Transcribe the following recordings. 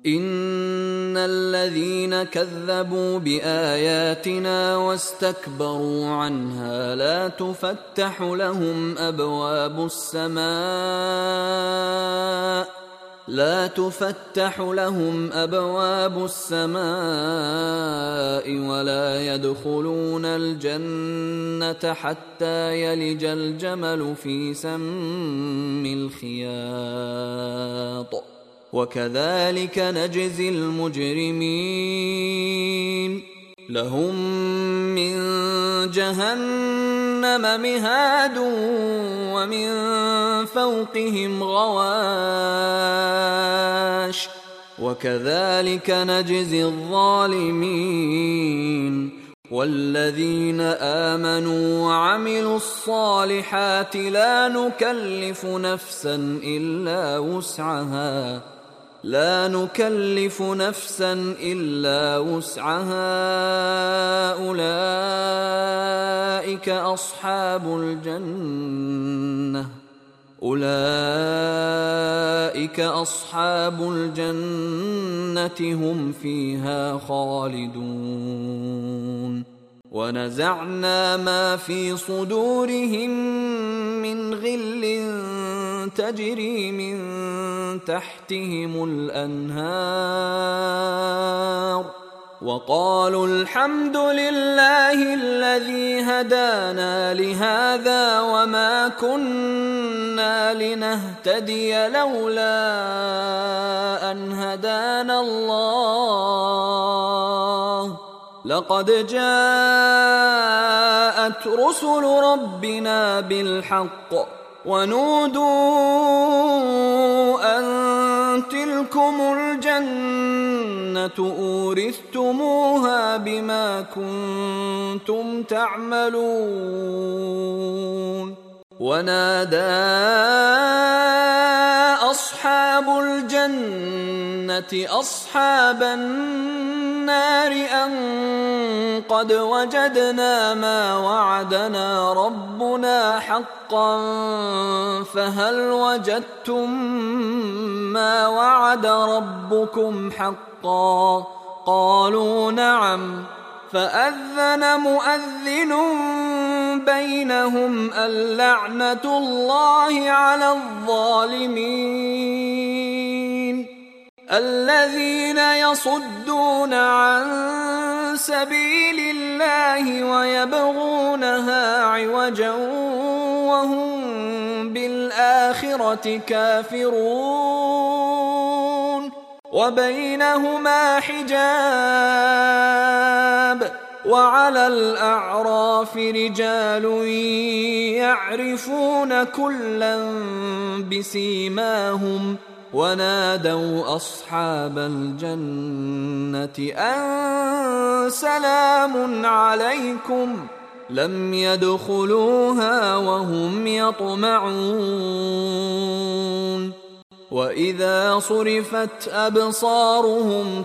إن الذين كذبوا بآياتنا واستكبروا عنها لا تفتح لهم أبواب السماء ولا يدخلون الجنة حتى يلج الجمل في سم الخياط وكذلك نجزي المجرمين لهم من جهنم مهاد ومن فوقهم غواش وكذلك نجزي الظالمين والذين آمنوا وعملوا الصالحات لا نكلف نفسا إلا وسعها أولئك أصحاب الجنة هم فيها خالدون ونزعنا ما في صدورهم من غل تجري من تحتهم الأنهار وقالوا الحمد لله الذي هدانا لهذا وما كنا لنهتدي لولا أن هدانا الله لقد جاءت رسل ربنا بالحق ونودوا أن تلكم الجنة أورثتموها بما كنتم تعملون ونادى أصحاب الجنة أصحاب النار أن قد وجدنا ما وعدنا ربنا حقا فهل وجدتم ما وعد ربكم حقا قالوا نعم فأذن مؤذن بينهم اللعنة الله على الظالمين الذين يصدون عن سبيل الله ويبغونها عوجا وهم بالآخرة كافرون وبينهما حجاب وعلى الأعراف رجال يعرفون كلا بسيماهم ونادوا أصحاب الجنة أن سلام عليكم لم يدخلوها وهم يطمعون وإذا صرفت أبصارهم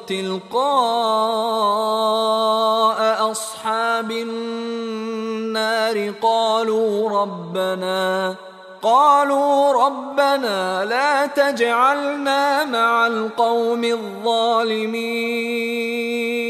تلقاء أصحاب النار قالوا ربنا لا تجعلنا مع القوم الظالمين